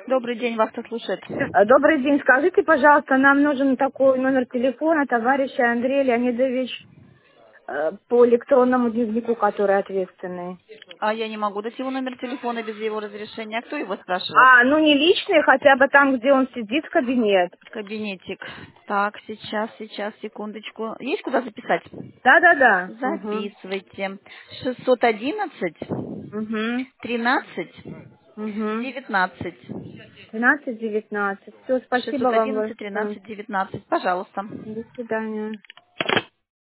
Добрый день, вас кто слушает? Добрый день. Скажите, пожалуйста, нам нужен такой номер телефона товарища Андрей Леонидович по электронному дневнику, который ответственный. А я не могу дать его номер телефона без его разрешения. А кто его спрашивает? Ну не личный, хотя бы там, где он сидит, в кабинет. Кабинетик. Так, сейчас, секундочку. Есть куда записать? Да-да-да. Угу. Записывайте. 611 Угу. 13 Угу. 19. 12-19. Все, спасибо вам 611 большое. 13 19. Пожалуйста. До свидания.